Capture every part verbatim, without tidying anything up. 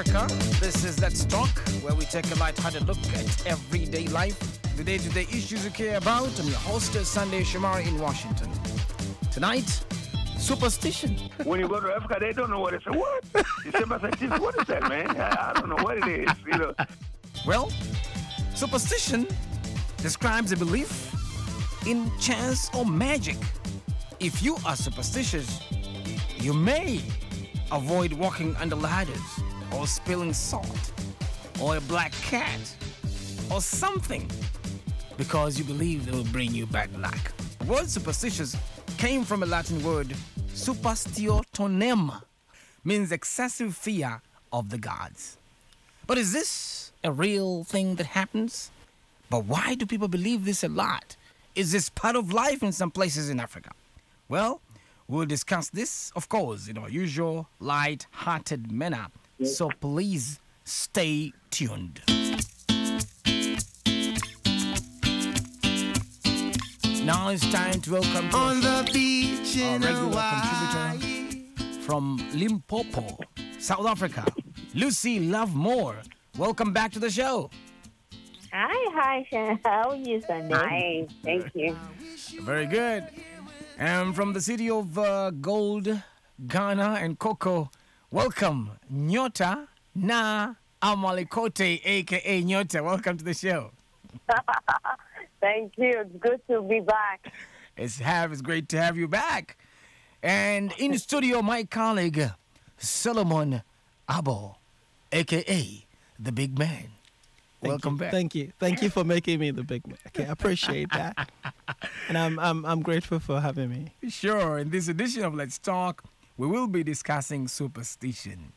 Africa. This is Let's Talk, where we take a light-hearted look at everyday life, the day-to-day issues you care about. I'm your host, Sunday Shomari in Washington. Tonight, superstition. When you go to Africa, they don't know what it's. What? December thirteenth, what is that, man? I, I don't know what it is, you know. Well, superstition describes a belief in chance or magic. If you are superstitious, you may avoid walking under ladders or spilling salt or a black cat or something because you believe they will bring you bad luck. The word superstitious came from a Latin word superstitionem, means excessive fear of the gods. But is this a real thing that happens? But why do people believe this a lot? Is this part of life in some places in Africa? Well, we'll discuss this, of course, in our usual light-hearted manner. So please stay tuned. Now it's time to welcome to on the the beach in our regular Hawaii. contributor from Limpopo, South Africa, Lucy Lovemore. Welcome back to the show. Hi, hi, Shan. How are you, Sunday? Hi, thank you. Very good. And from the city of uh, gold, Ghana and cocoa, welcome, Nyota Na Amalikote, a k a. Nyota. Welcome to the show. Thank you. It's good to be back. It's, have, it's great to have you back. And in the studio, my colleague, Solomon Abo, a k a the big man. Thank Welcome you. back. Thank you. Thank you for making me the big man. Okay, I appreciate that. And I'm I'm I'm grateful for having me. Sure. In this edition of Let's Talk, we will be discussing superstition.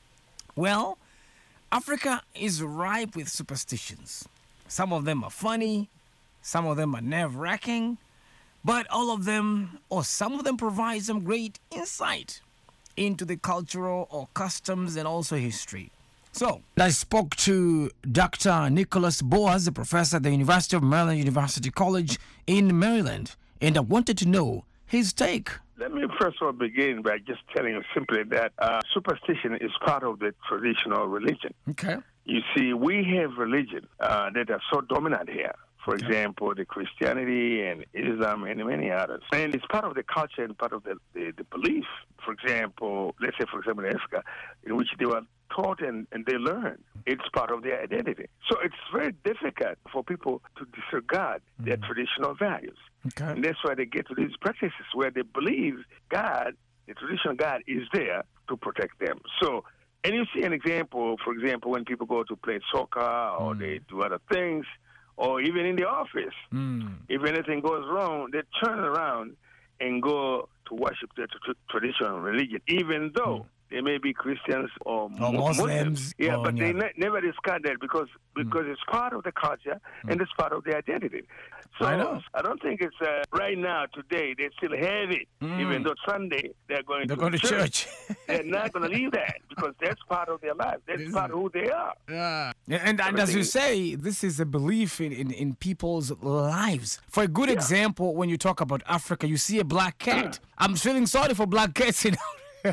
Well, Africa is ripe with superstitions. Some of them are funny, some of them are nerve-wracking, but all of them, or some of them, provide some great insight into the cultural or customs and also history. So, I spoke to Doctor Nicholas Boaz, a professor at the University of Maryland University College in Maryland, and I wanted to know his take. Let me first of all begin by just telling you simply that uh, superstition is part of the traditional religion. Okay. You see, we have religion uh, that are so dominant here. For Okay. example, the Christianity and Islam and many others. And it's part of the culture and part of the, the, the belief. For example, let's say, for example, in Africa, in which they were taught and, and they learn. It's part of their identity. So it's very difficult for people to disregard mm. their traditional values. Okay. And that's why they get to these practices where they believe God, the traditional God, is there to protect them. So, and you see an example, for example, when people go to play soccer or mm. they do other things, or even in the office, mm. if anything goes wrong, they turn around and go to worship their t- traditional religion, even though mm. they may be Christians or, or Muslims. Muslims. Yeah, or, but yeah. they ne- never discard that because because mm. it's part of the culture mm. and it's part of their identity. So I know. I don't think it's uh, right now, today, they still have it. Mm. Even though Sunday they're going They're to going to church. church. They're not going to leave that because that's part of their life. That's This part of who they are. Yeah. And, and as you say, this is a belief in, in, in people's lives. For a good Yeah. example, when you talk about Africa, you see a black cat. I'm feeling sorry for black cats, you know.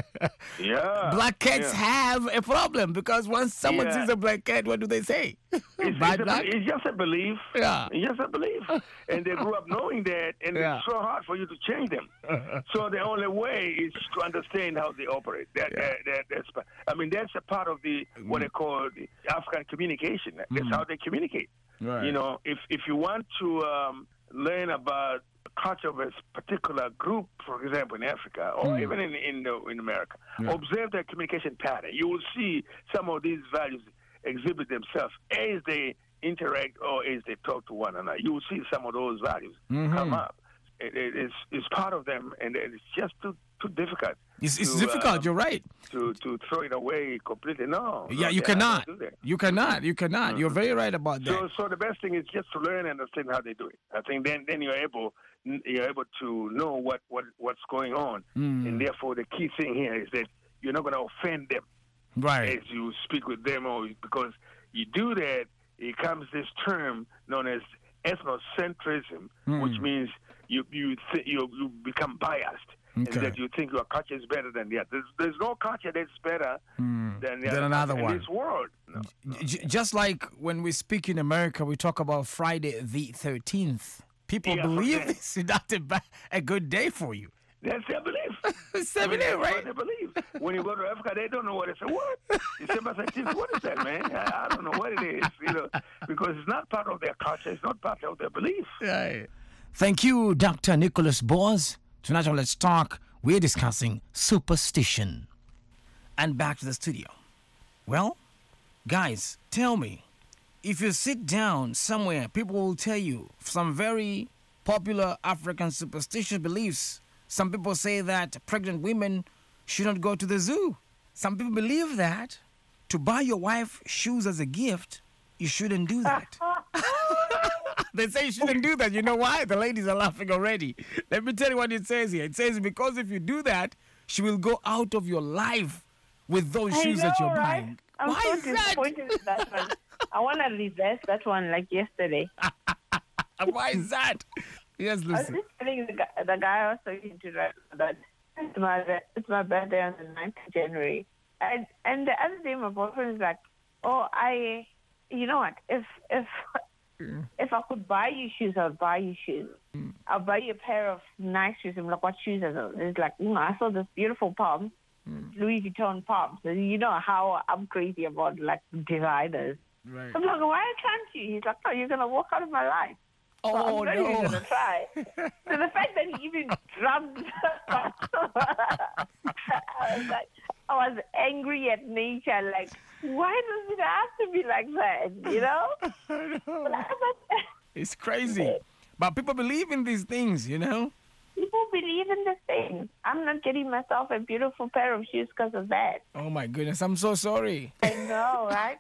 Yeah. Black cats yeah. have a problem because once someone Yeah. sees a black cat, what do they say? It's, Bad it's, luck? a, it's just a belief. Yeah. It's just a belief. And they grew up knowing that, and Yeah. it's so hard for you to change them. So the only way is to understand how they operate. That, Yeah. that, that that's pa- I mean, that's a part of the what they call the African communication. That's Mm. how they communicate. Right. You know, if if you want to um, learn about the culture of a particular group, for example, in Africa or Mm. even in in, the, in America, Yeah. observe their communication pattern. You will see some of these values exhibit themselves as they interact or as they talk to one another. You will see some of those values Mhm. come up. It, it, it's, it's part of them, and it's just too too difficult. It's, it's to, difficult, uh, you're right. To to throw it away completely. No. Yeah, no, you they're not cannot. gonna do that. You cannot. You cannot. You're very right about that. So, so the best thing is just to learn and understand how they do it. I think then, then you're able, you're able to know what, what what's going on, Mm. and therefore the key thing here is that you're not going to offend them Right. as you speak with them, or because you do that, it comes this term known as ethnocentrism, Mm. which means you you th- you you become biased. and Okay. that you think your culture is better than the other. There's, there's no culture that's better Hmm. than, the Than other another culture one. in this world. No. J- j- just like when we speak in America, we talk about Friday the thirteenth. People Yeah, believe okay. this is not a, ba- a good day for you. That's their belief. Seven I mean, day, that's right? what they believe. When you go to Africa, they don't know what it's. What? December thirteenth, what is that, man? I, I don't know what it is, you know, because it's not part of their culture. It's not part of their belief. Right. Thank you, Doctor Nicholas Boaz. Tonight on Let's Talk, we're discussing superstition. And back to the studio. Well, guys, tell me, if you sit down somewhere, people will tell you some very popular African superstitious beliefs. Some people say that pregnant women shouldn't go to the zoo. Some people believe that to buy your wife shoes as a gift, you shouldn't do that. They say you shouldn't do that. You know why? The ladies are laughing already. Let me tell you what it says here. It says because if you do that, she will go out of your life with those I shoes know, that you're right? buying. I'm Why so is that? disappointed with that one. I want to reverse that one like yesterday. Why is that? Yes, I was Lucy. just telling the guy, the guy I was talking to right now that it's my bir- it's my birthday on the ninth of January, and and the other day my boyfriend is like, oh, I, you know what? If if if I could buy you shoes, I'll buy you shoes. I'll buy you a pair of nice shoes. I'm like, what shoes are those? It's like, mm, I saw this beautiful palm, Louis Vuitton palms. So you know how I'm crazy about like designers. Right. I'm like, why can't you? He's like, oh, you're gonna walk out of my life. So Oh, I'm not even no. gonna try. So the fact that he even drummed, I was like, I was angry at nature. Like, why does it have to be like that? You know? But I was like, It's crazy. But people believe in these things, you know? people believe in the thing. I'm not getting myself a beautiful pair of shoes because of that. Oh, my goodness. I'm so sorry. I know, right?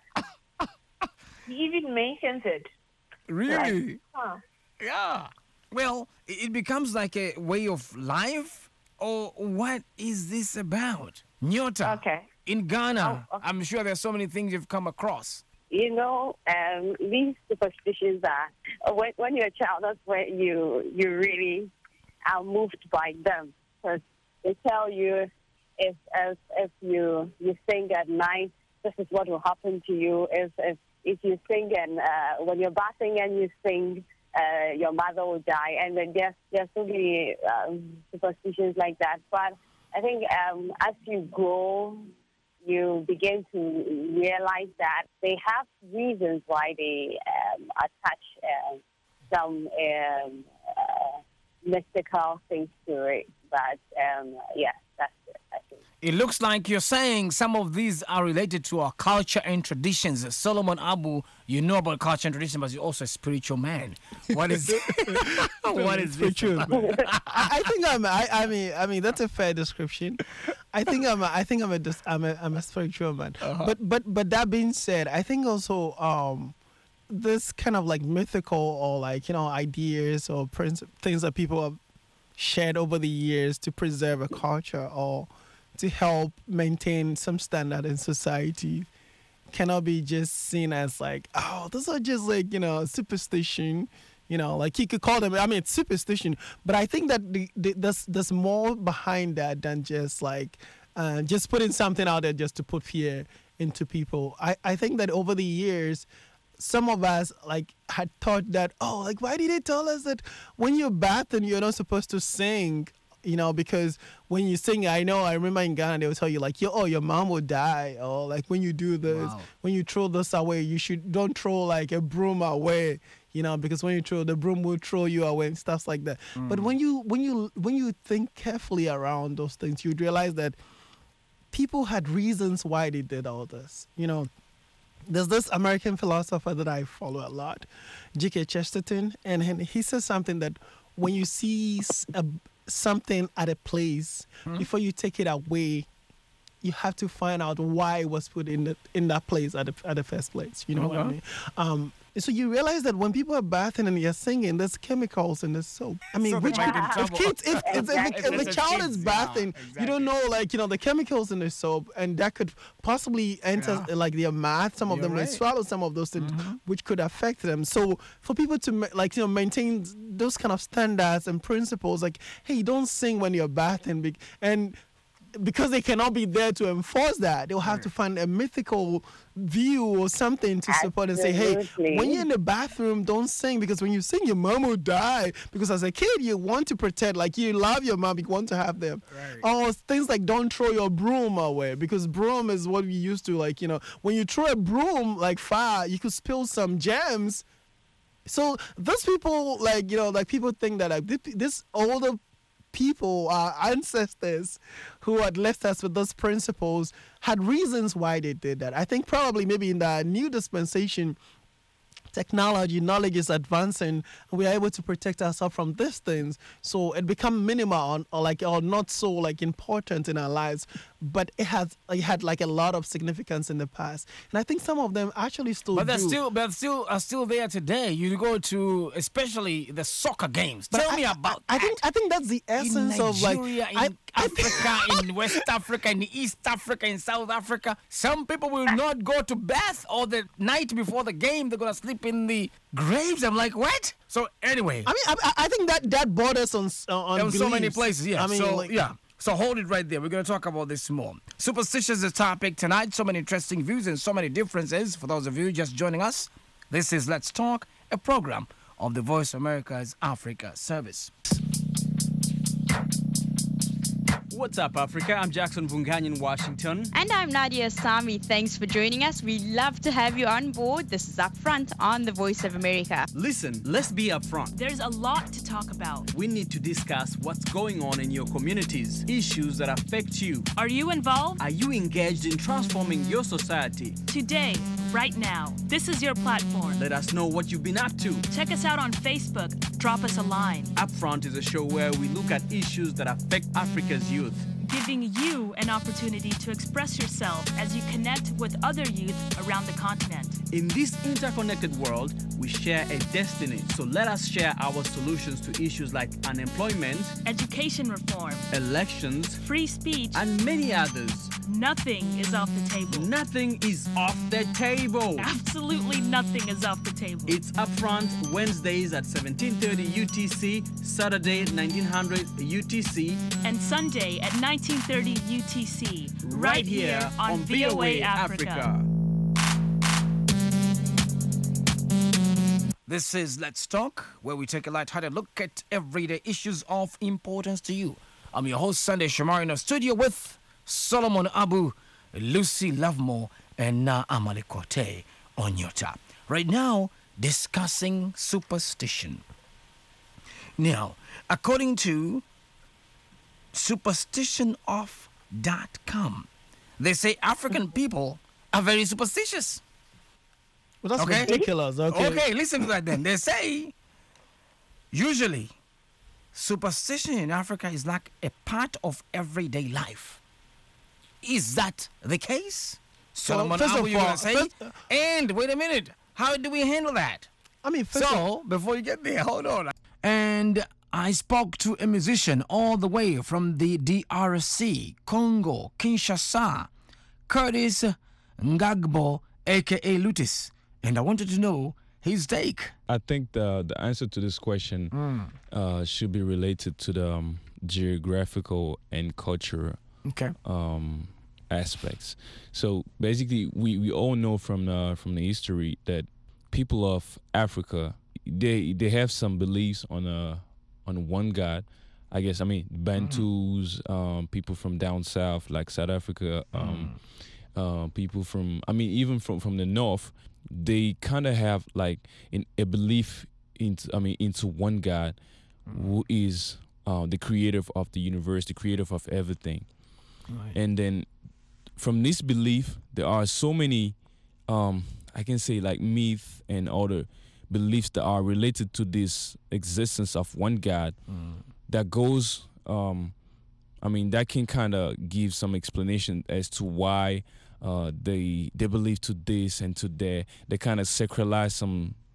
He even mentions it. Really? Like, huh. Yeah. Well, it it becomes like a way of life? Or what is this about? Nyota. Okay. In Ghana, Oh, okay. I'm sure there's so many things you've come across. You know, um, these superstitions are uh, when, when you're a child. That's when you you really are moved by them because they tell you if if, if you you sing at night, this is what will happen to you. If if, if you sing and uh, when you're bathing and you sing, uh, your mother will die. And then there's there's so many um, superstitions like that. But I think um, as you grow, you begin to realize that they have reasons why they um, attach um, some um, uh, mystical things to it. But um, yeah, that's it, I think. It looks like you're saying some of these are related to our culture and traditions. Solomon Abu, you know about culture and tradition, but you're also a spiritual man. What is what is this? True. I, I think I'm. I, I mean, I mean that's a fair description. I think I'm. A, I think I'm a. dis- I'm a. I'm a spiritual man. But but but that being said, I think also um, this kind of like mythical or like you know ideas or princ- things that people have shared over the years to preserve a culture or to help maintain some standard in society cannot be just seen as like, oh, those are just like, you know, superstition. You know, like you could call them, I mean, it's superstition. But I think that the, the, there's, there's more behind that than just like, uh, just putting something out there just to put fear into people. I, I think that over the years, some of us like had thought that, oh, like, why did they tell us that when you're bathing, you're not supposed to sing? You know, because when you sing, I know, I remember in Ghana, they will tell you like, yo, oh, your mom will die. Or like when you do this, Wow. when you throw this away, you should don't throw like a broom away, you know, because when you throw, the broom will throw you away and stuff like that. But when you, when you, when you think carefully around those things, you'd realize that people had reasons why they did all this, you know. There's this American philosopher that I follow a lot, G K Chesterton, and he he says something that when you see s- a, something at a place, before you take it away, you have to find out why it was put in the, in that place at the, at the first place. You know what I Okay. mean? Um, So you realize that when people are bathing and you're singing, there's chemicals in the soap. I mean, So they which might get in if trouble. kids, if, if, if, Exactly. if, the If it's child kids, is yeah, bathing, you don't exactly. know, like, you know, the chemicals in the soap, and that could possibly enter Yeah. like their mouth. Some of You're them may right. swallow some of those things, which could affect them. So for people to ma- like, you know, maintain those kind of standards and principles, like, hey, don't sing when you're bathing, bec- and because they cannot be there to enforce that, they'll have to find a mythical view or something to support and say, hey, Absolutely. when you're in the bathroom, don't sing, because when you sing, your mom will die. Because as a kid, you want to protect, like you love your mom, you want to have them. Right. Or things like don't throw your broom away, because broom is what we used to, like, you know, when you throw a broom like far, you could spill some gems. So those people, like, you know, like people think that like thi- this older people, our ancestors who had left us with those principles, had reasons why they did that. I think probably maybe in the new dispensation, technology, knowledge is advancing, and we are able to protect ourselves from these things. So it become minimal or, or like or not so like important in our lives, but it has it had like a lot of significance in the past. And I think some of them actually still But they're do. still, but still are still there today. You go to, especially the soccer games. But Tell I- me I- about I, that. think I think that's the essence in of like Nigeria, in I, I Africa, in West Africa, in East Africa, in South Africa. Some people will not go to bath, or the night before the game, they're gonna sleep in the graves. I'm like, what? So anyway, I mean, I, I think that that borders on s- on in so many beliefs. places, yeah. I mean, so like, yeah. So hold it right there. We're gonna talk about this more. Superstition is the topic tonight. So many interesting views and so many differences. For those of you just joining us, this is Let's Talk, a program of the Voice of America's Africa Service. What's up, Africa? I'm Jackson Vungan in Washington. And I'm Nadia Sami. Thanks for joining us. We love to have you on board. This is Upfront on the Voice of America. Listen, let's be upfront. There's a lot to talk about. We need to discuss what's going on in your communities, issues that affect you. Are you involved? Are you engaged in transforming your society? Today, right now, this is your platform. Let us know what you've been up to. Check us out on Facebook. Drop us a line. Upfront is a show where we look at issues that affect Africa's youth. Giving you an opportunity to express yourself as you connect with other youth around the continent. In this interconnected world, we share a destiny. So let us share our solutions to issues like unemployment, Education reform, elections, free speech, and many others. nothing is off the table. Nothing is off the table. Absolutely nothing is off the table. It's Upfront Wednesdays at seventeen thirty U T C, Saturday nineteen hundred U T C, And Sunday at nineteen thirty U T C, right here on V O A Africa. This is Let's Talk, where we take a light-hearted look at everyday issues of importance to you. I'm your host, Sunday Shamari, in the studio with Solomon Abu, Lucy Lovemore, and Na Amale Kote on your top. Right now, discussing superstition. Now, according to superstition of dot com, they say African people are very superstitious. well, that's Okay. ridiculous. Okay. Okay, listen to that then. They say usually superstition in Africa is like a part of everyday life. Is that the case? Solomon, first how of are you all- going to say? first- And wait a minute. How do we handle that? I mean, first of, So, before you get there, hold on. And I spoke to a musician all the way from the D R C, Congo, Kinshasa, Curtis Ngagbo, aka Lutis. And I wanted to know his take. I think the the answer to this question uh, should be related to the um, geographical and cultural Okay. um, aspects. So basically, we, we all know from the from the history that people of Africa they they have some beliefs on a on one God. I guess I mean Bantus, um, people from down south like South Africa, um, uh, people from I mean even from from the north. They kind of have like in, a belief into I mean into one God who is uh, the creator of the universe, the creator of everything. Right. And then from this belief, there are so many, um, I can say like myth and other beliefs that are related to this existence of one God that goes, um, I mean, that can kind of give some explanation as to why uh, they they believe to this and to that. They kind of sacralize some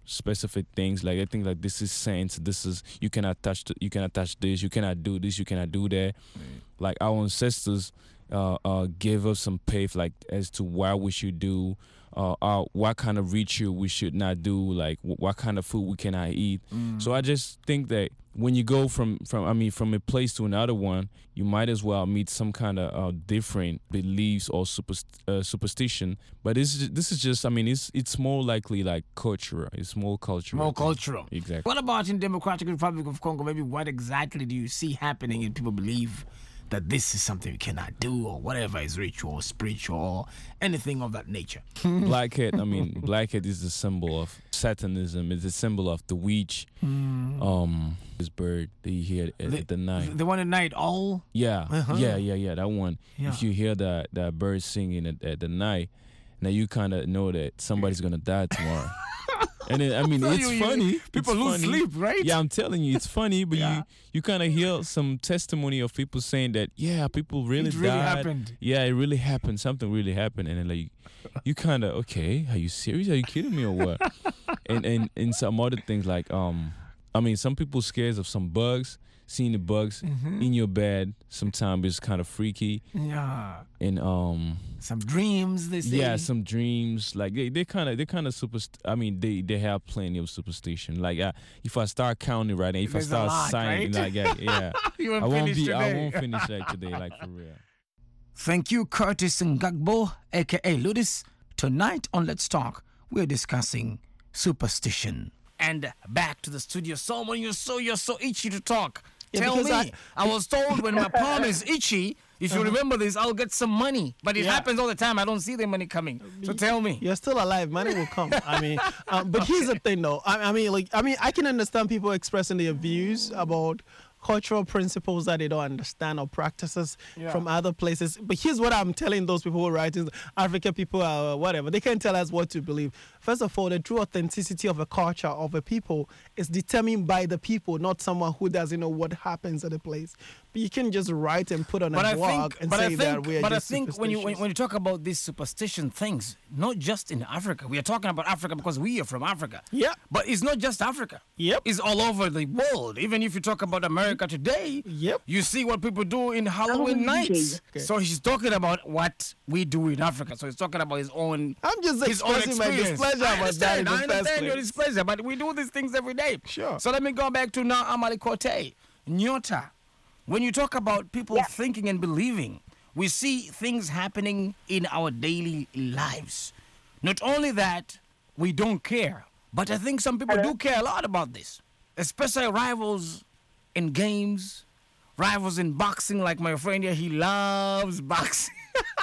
specific things. Like I think like this is saints. This is you cannot touch. The, you cannot touch this. You cannot do this. You cannot do that. Mm. Like our ancestors uh, uh, gave us some path like as to what we should do. Uh, uh, what kind of ritual we should not do, like w- what kind of food we cannot eat. Mm. So I just think that when you go from, from I mean, from a place to another one, you might as well meet some kind of uh, different beliefs or super, uh, superstition. But this is this is just, I mean, it's it's more likely like cultural. It's more cultural. More cultural. Exactly. What about in Democratic Republic of Congo? Maybe what exactly do you see happening and people believe that this is something you cannot do, or whatever is ritual or spiritual or anything of that nature? Blackhead, I mean, blackhead is a symbol of Satanism. It's a symbol of the witch. Mm. Um, this bird that you hear at the, the night. The one at night, all? Yeah, uh-huh. yeah, yeah, yeah, that one. Yeah. If you hear that, that bird singing at, at the night, now you kind of know that somebody's going to die tomorrow. And then, I mean, so it's you, funny. You, people it's lose funny. sleep, right? Yeah, I'm telling you, it's funny, but yeah. you you kind of hear some testimony of people saying that, yeah, people really it really died. happened. Yeah, it really happened. Something really happened. And then, like, you kind of, okay, are you serious? Are you kidding me or what? and, and and some other things like, um, I mean, some people scared of some bugs. Seeing the bugs mm-hmm. in your bed sometimes is kind of freaky. Yeah. And um, some dreams. They say. Yeah, some dreams. Like they they kind of they kind of super. I mean, they they have plenty of superstition. Like uh, if I start counting right now, if There's I start lot, signing, right? like yeah, yeah. you won't I won't finish be. today. I won't finish like today, like for real. Thank you, Curtis Ngagbo, aka Ludis. Tonight on Let's Talk, we're discussing superstition. And back to the studio. Someone, you're so you're so itchy to talk. Yeah, Tell me. I, I was told when my palm is itchy, if you uh-huh. remember this, I'll get some money. But it yeah. happens all the time. I don't see the money coming. So tell me. You're still alive. Money will come. I mean, um, but here's the thing, though. I, I mean, like, I mean, I can understand people expressing their views about cultural principles that they don't understand or practices yeah. from other places. But here's what I'm telling those people who are writing, African people or whatever. They can't tell us what to believe. First of all, the true authenticity of a culture, of a people, is determined by the people, not someone who doesn't know what happens at a place. But you can just write and put on but a I blog think, and but say I think, that we're But I just think when you when, when you talk about these superstition things, not just in Africa, we are talking about Africa because we are from Africa. Yeah. But it's not just Africa. Yep. It's all over the world. Even if you talk about America today, yep. you see what people do in Halloween oh, nights. Okay. So he's talking about what we do in Africa. So he's talking about his own. I'm just his expressing own my displeasure I about that. understand, I understand your displeasure, but we do these things every day. Sure. So let me go back to now Amali Kote. Nyota. When you talk about people yeah. thinking and believing, we see things happening in our daily lives. Not only that, we don't care, but I think some people Hello? do care a lot about this, especially rivals in games, rivals in boxing, like my friend here, he loves boxing.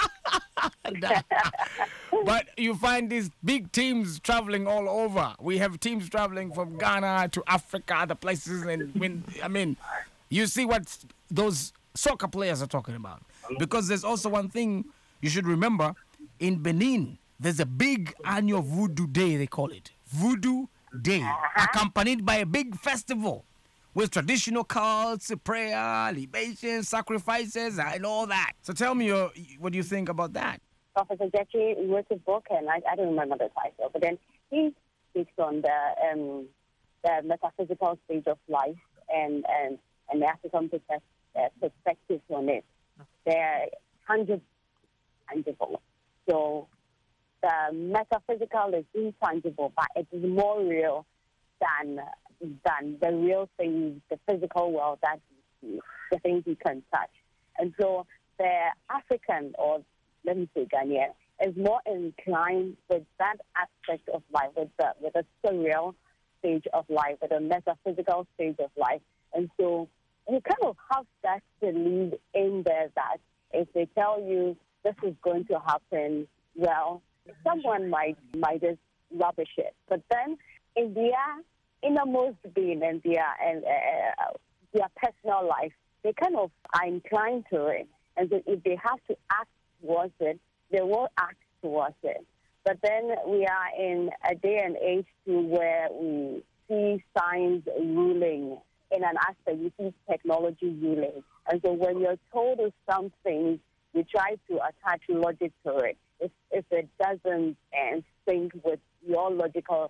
But you find these big teams traveling all over. We have teams traveling from Ghana to Africa, other places, and when I mean, you see what those soccer players are talking about. Because there's also one thing you should remember. In Benin, there's a big annual Voodoo Day, they call it. Voodoo Day, accompanied by a big festival with traditional cults, prayer, libations, sacrifices, and all that. So tell me, uh, what do you think about that? Professor Jackie wrote a book, and I, I don't remember the title, but then he speaks on the um, the metaphysical stage of life and and, and the African perspective on it. They're tangible, tangible. So the metaphysical is intangible, but it is more real than than the real things, the physical world that you see, the things you can touch. And so the African, or let me say Ghanaian, is more inclined with that aspect of life, with the with a surreal stage of life, with a metaphysical stage of life. And so you kind of have that belief in there that if they tell you this is going to happen, well, someone might might just rubbish it. But then in their innermost being and their and uh, their personal life, they kind of are inclined to it. And so if they have to act towards it, they will act towards it. But then we are in a day and age to where we see science ruling in an aspect. You see technology ruling. And so when you're told of something, you try to attach logic to it. If, if it doesn't uh, sync with your logical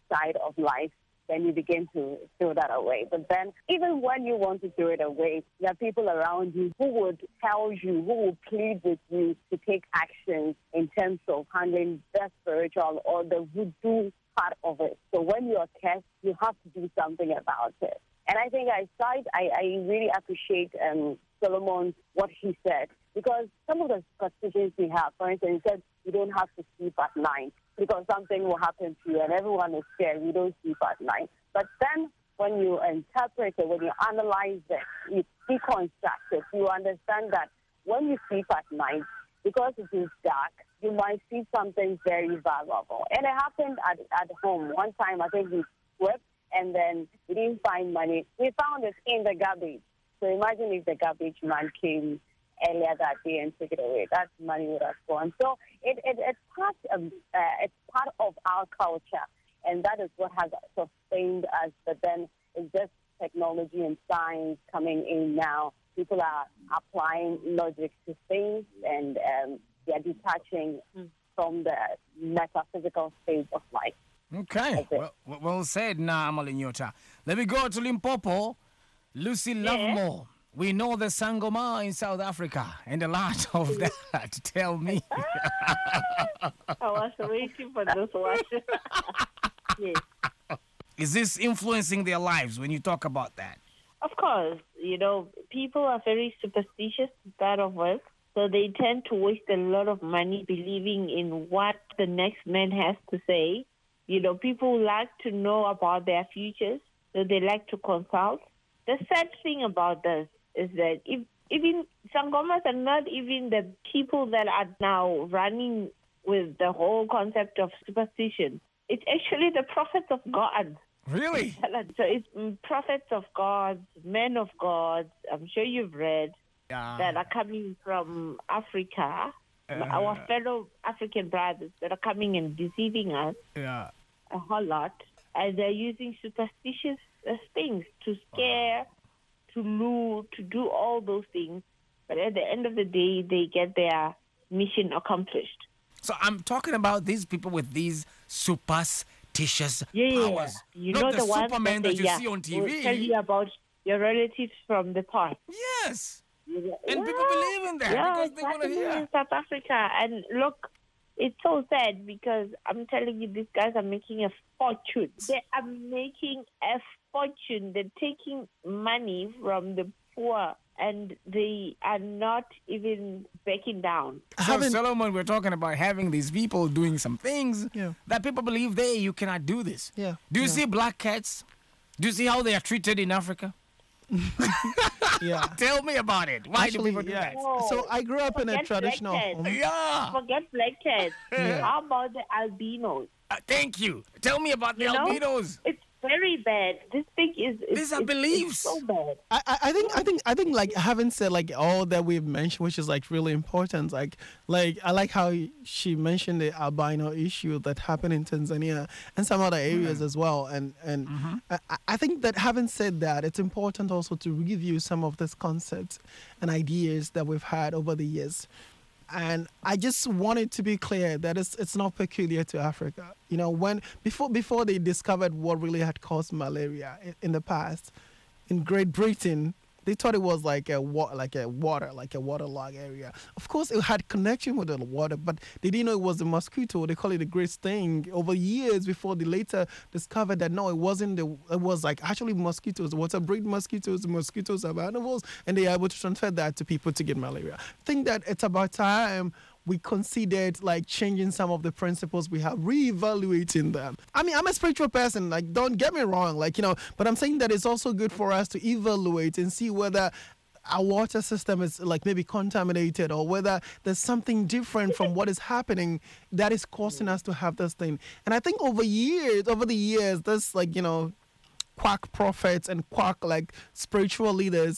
side of life, then you begin to throw that away. But then even when you want to throw it away, there are people around you who would tell you, who will plead with you to take action in terms of handling the spiritual or the voodoo part of it. So when you are cursed, you have to do something about it. And I think I side, I, I really appreciate um, Solomon, what he said, because some of the superstitions we have, for instance, he said you don't have to sleep at night because something will happen to you and everyone is scared. You don't sleep at night. But then when you interpret it, when you analyze it, you deconstruct it, you understand that when you sleep at night, because it is dark, you might see something very valuable. And it happened at, at home. One time, I think we swept and then we didn't find money. We found it in the garbage. So imagine if the garbage man came earlier that day and took it away. That money would have gone. So it, it, it's, part of, uh, it's part of our culture, and that is what has sustained us. But then it's just technology and science coming in now. People are applying logic to things, and um, they are detaching from the metaphysical state of life. Okay, well, well said, Na Amalinyota. Let me go to Limpopo. Lucy Lovemore. We know the Sangoma in South Africa and a lot of that. Tell me. I was waiting for this one. Yes. Is this influencing their lives when you talk about that? Of course. You know, people are very superstitious to start off with. So they tend to waste a lot of money believing in what the next man has to say. You know, people like to know about their futures, so they like to consult. The sad thing about this is that if, even Sangomas are not even the people that are now running with the whole concept of superstition. It's actually the prophets of God. Really? So it's prophets of God, men of God, I'm sure you've read, yeah. that are coming from Africa, uh, our fellow African brothers that are coming and deceiving us yeah. a whole lot. And they're using superstitious uh, things to scare, to lure, to do all those things. But at the end of the day, they get their mission accomplished. So I'm talking about these people with these superstitious yeah, powers. You Not know the, the ones Superman that, that, that you yeah, see on T V. Will tell you about your relatives from the past. Yes. Yeah. And people believe in that yeah, because they want to hear. In South Africa. And look, it's so sad because I'm telling you, these guys are making a fortune. They are making a fortune. They're taking money from the poor and they are not even backing down. So, Solomon, we're talking about having these people doing some things yeah. that people believe they, you cannot do this. Yeah. Do you yeah. see black cats? Do you see how they are treated in Africa? yeah. Tell me about it. Why Actually, do people do yeah. that? Oh, so I grew up in a traditional home. Yeah. Forget black cats. Yeah. How about the albinos? Uh, thank you. Tell me about the you know, albinos. It's very bad. This thing is. These are it's, beliefs. It's so bad. I, I, I think I think I think like having said like all that we've mentioned, which is like really important. Like like I like how she mentioned the albino issue that happened in Tanzania and some other areas mm-hmm. as well. And and mm-hmm. I, I think that having said that, it's important also to review some of these concepts and ideas that we've had over the years. And I just wanted to be clear that it's it's not peculiar to Africa. You know, when before before they discovered what really had caused malaria in, in the past, in Great Britain, they thought it was like a wa- like a water, like a waterlogged area. Of course, it had connection with the water, but they didn't know it was the mosquito. They call it the great sting. Over years before they later discovered that no, it wasn't. The, it was like actually mosquitoes, water-breed mosquitoes. The mosquitoes are animals, and they are able to transfer that to people to get malaria. I think that it's about time we considered like changing some of the principles we have, reevaluating them. I mean, I'm a spiritual person, like don't get me wrong, like, you know, but I'm saying that it's also good for us to evaluate and see whether our water system is like maybe contaminated or whether there's something different from what is happening that is causing us to have this thing. And I think over years, over the years, this like, you know, quack prophets and quack like spiritual leaders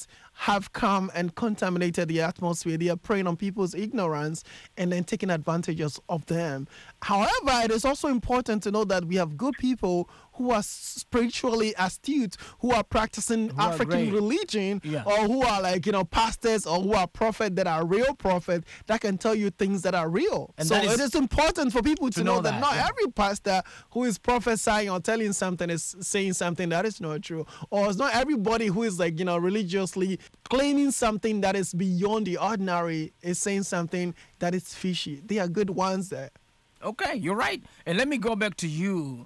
have come and contaminated the atmosphere. They are preying on people's ignorance and then taking advantages of them. However, it is also important to know that we have good people who are spiritually astute, who are practicing Who are African great. religion, Yeah. or who are like, you know, pastors, or who are prophets that are real prophets that can tell you things that are real. And so that is- it is important for people to, know, know that, that, not yeah. every pastor who is prophesying or telling something is saying something that is not true. Or it's not everybody who is like, you know, religiously claiming something that is beyond the ordinary is saying something that is fishy. They are good ones there. Okay, you're right. And let me go back to you,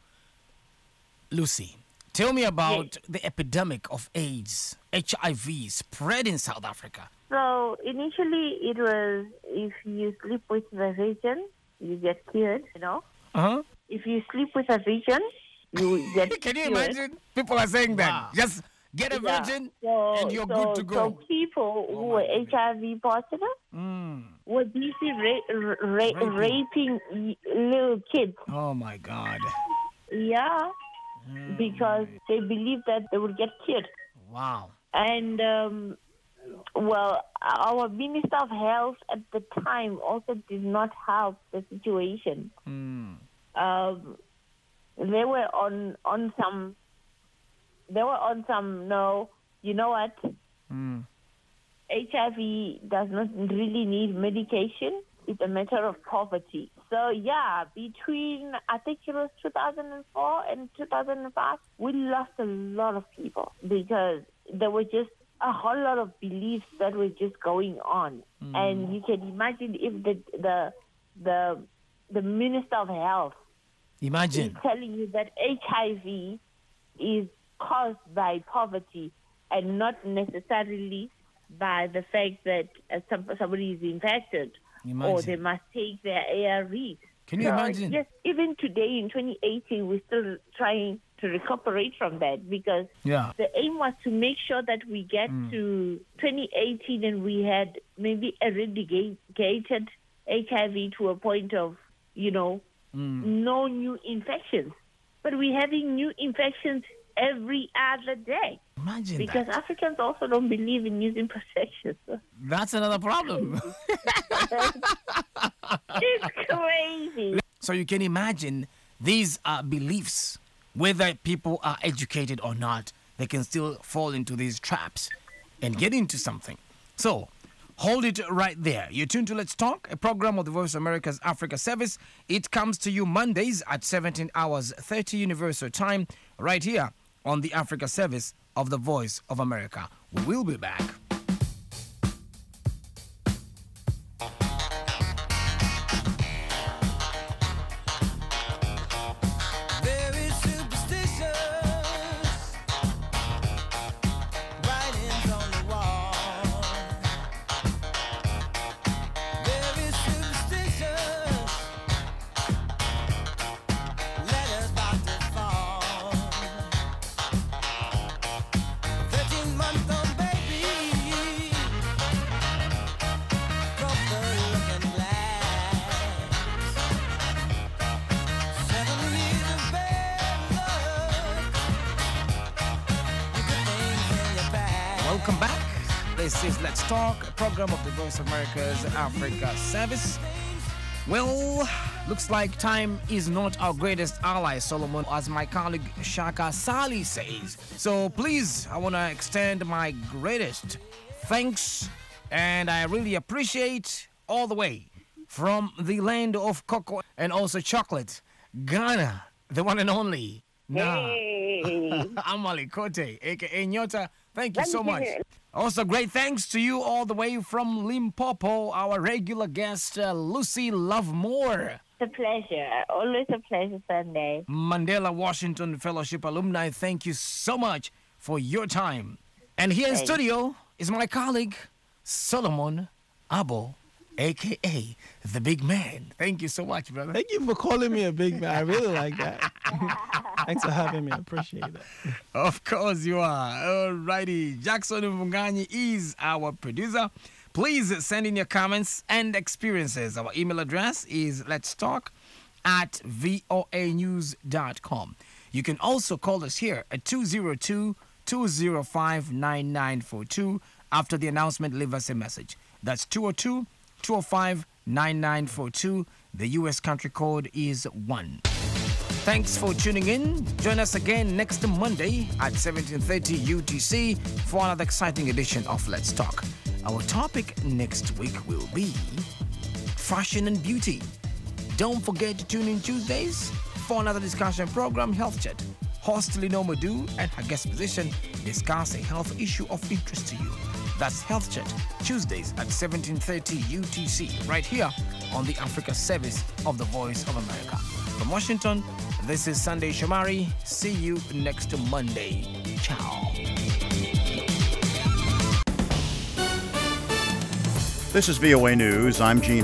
Lucy. Tell me about the epidemic of AIDS, H I V, spread in South Africa. So initially it was if you sleep with the virgin, you get cured, you know. Uh-huh. If you sleep with a virgin, you get Can you cured. imagine? People are saying that. Wow. Just get a Yeah. virgin So, and you're so, good to go. So people who Oh, were my H I V positive Mm. were busy ra- ra- ra- Raping. raping y- little kids. Oh, my God. Yeah, Mm. because they believed that they would get cured. Wow. And, um, well, our Minister of Health at the time also did not help the situation. Mm. Um, they were on, on some, they were on some, no, you know what? Mm. H I V does not really need medication. It's a matter of poverty. So, yeah, between, I think it was two thousand four and two thousand five, we lost a lot of people because there were just a whole lot of beliefs that were just going on. Mm. And you can imagine if the, the, the, the Minister of Health is Imagine. telling you that H I V is caused by poverty and not necessarily by the fact that uh, some, somebody is infected or they Imagine. must take their A R Vs. Can you So, imagine? Yes, even today in twenty eighteen, we're still trying to recuperate from that because Yeah. the aim was to make sure that we get Mm. to twenty eighteen and we had maybe eradicated H I V to a point of, you know, Mm. no new infections. But we're having new infections every other day Imagine because that. Africans also don't believe in using protection. So That's another problem. it's crazy. So you can imagine these are beliefs. Whether people are educated or not, they can still fall into these traps and get into something. So hold it right there. You're tuned to Let's Talk, a program of the Voice of America's Africa Service. It comes to you Mondays at seventeen hours thirty Universal Time, right here on the Africa Service of the Voice of America. We will be back. Very superstitious writings on the wall. Very superstitious letters about to fall. Thirteen month old baby broke the looking glass. Seven years of bad luck. You put things in your bag. Welcome back. This is Let's Talk, a program of the Voice of America's Africa Service. Well, looks like time is not our greatest ally, Solomon, as my colleague Shaka Sali says. So please, I want to extend my greatest thanks, and I really appreciate all the way from the land of cocoa and also chocolate, Ghana, the one and only. Nah. Hey. Amali Kote, aka Nyota, thank you Let so me much. hear it. Also, great thanks to you all the way from Limpopo, our regular guest, uh, Lucy Lovemore, It's a pleasure. Always a pleasure, Sunday. Mandela Washington Fellowship alumni. Thank you so much for your time. And here in Thanks. studio is my colleague, Solomon Abo, aka the big man. Thank you so much, brother. Thank you for calling me a big man. I really like that. Thanks for having me. I appreciate that. Of course you are. Alrighty. Jackson Mvunganyi is our producer. Please send in your comments and experiences. Our email address is let's talk at voa news dot com. You can also call us here at two zero two, two zero five, nine nine four two. After the announcement, leave us a message. That's two oh two, two oh five, nine nine four two. The U S country code is one. Thanks for tuning in. Join us again next Monday at seventeen thirty U T C for another exciting edition of Let's Talk. Our topic next week will be fashion and beauty. Don't forget to tune in Tuesdays for another discussion program, Health Chat. Host Lino Madu and her guest musician discuss a health issue of interest to you. That's Health Chat, Tuesdays at seventeen thirty U T C, right here on the Africa Service of the Voice of America. From Washington, this is Sunday Shomari. See you next Monday. Ciao. This is V O A News. I'm Gene